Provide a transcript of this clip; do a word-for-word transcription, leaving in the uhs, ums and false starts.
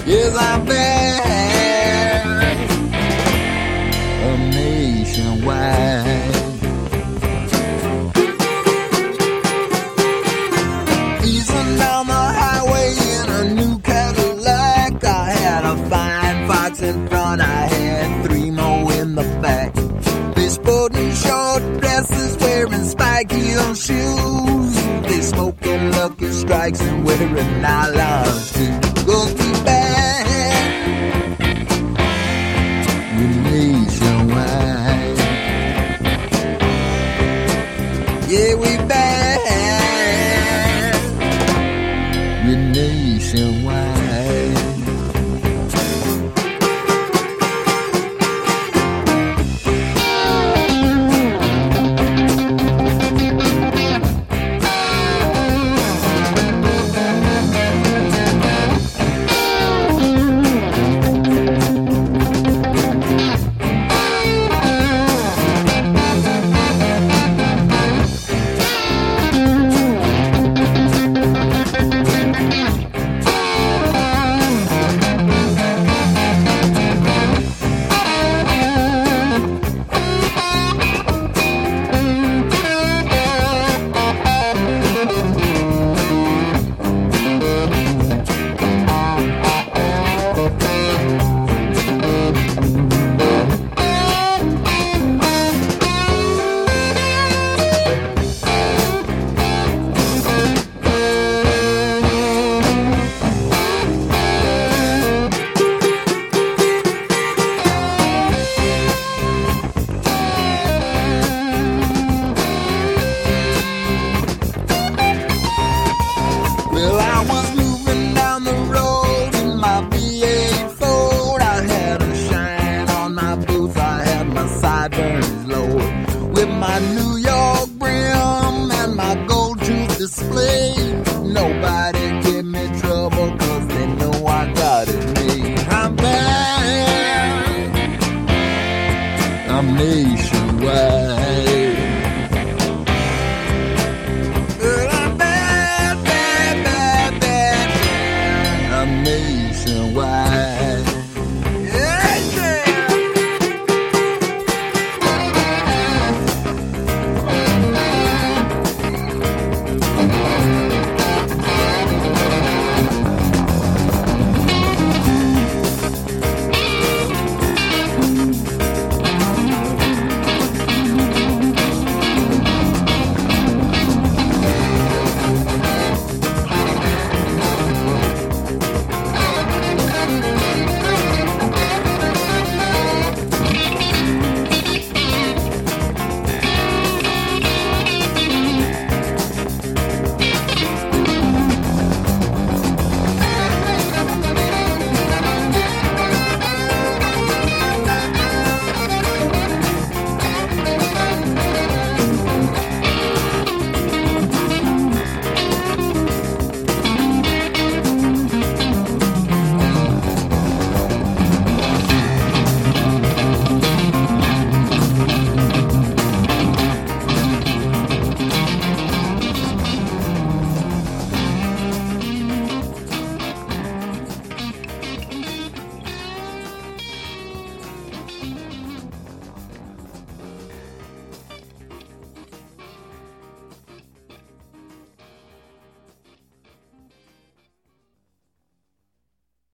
Yes, I'm back. A nationwide. Easing down the highway in a new Cadillac. I had a fine fox in front, I had three more in the back. They sporting short dresses, wearing spike heel shoes. They smoking Lucky Strikes and wearing nylons too. Gonna be back. We're nationwide. Yeah, we back. We're nationwide.